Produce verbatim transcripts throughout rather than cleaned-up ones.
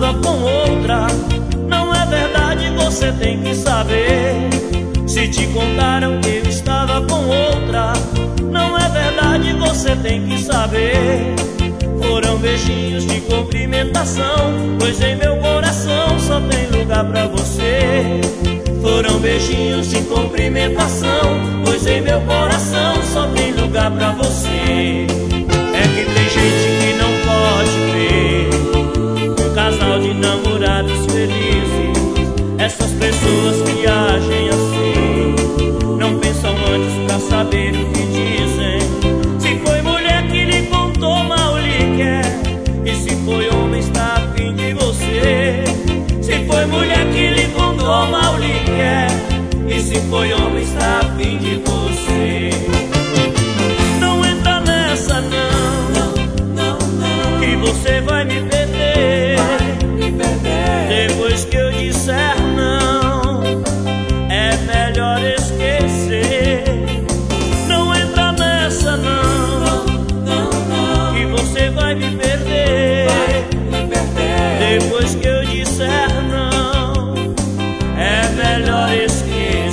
estava com outra. Não é verdade, você tem que saber. Se te contaram que eu estava com outra, não é verdade, você tem que saber. Foram beijinhos de cumprimentação, pois em meu coração só tem lugar pra você. Foram beijinhos de cumprimentação, pois em meu coração só tem lugar pra você. É que tem gente que não pode ver um casal de namorados felizes. Essas pessoas que agem assim não pensam antes pra saber o que dizem. Se foi mulher que lhe contou, mal lhe quer. E se foi homem, está a fim de você. Se foi mulher que lhe contou, mal lhe quer. E se foi homem, está a fim de você. Não entra nessa não, não, não, que você vai me perder. Vai me perder. Depois que eu disser não, é melhor esquecer. Não entra nessa não, não, não, que você vai me perder. Vai me perder. Depois que eu disser não, é melhor esquecer.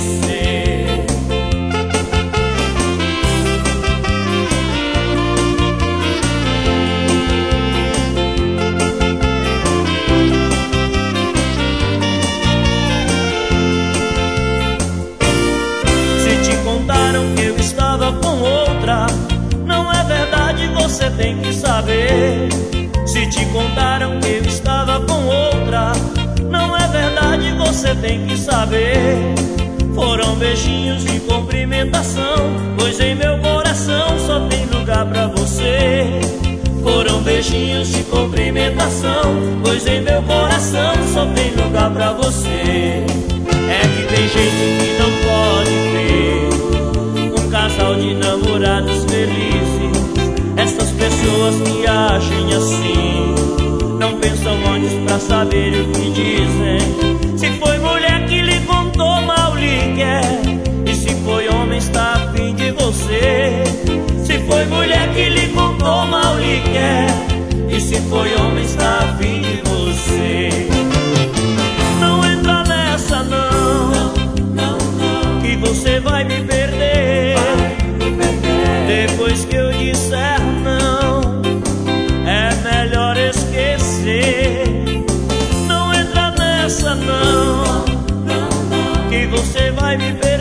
Que eu estava com outra, não é verdade, você tem que saber. Se te contaram que eu estava com outra, não é verdade, você tem que saber. Foram beijinhos de cumprimentação, pois em meu coração só tem lugar pra você. Foram beijinhos de cumprimentação, pois em meu coração só tem lugar pra você. É que tem gente que não pode ver um casal de namorados felizes. Essas pessoas que agem assim não pensam antes pra saber o que dizem. Se foi mulher que lhe contou, mal lhe quer. E se foi homem, está a fim de você. Se foi mulher que lhe contou, mal lhe quer. E se foi homem, está a fim de você. Não entra nessa não, não, não, que você vai me perder. Vai me perder. Depois que eu disser não, é melhor esquecer. Não entra nessa não, não, não, que você vai me perder.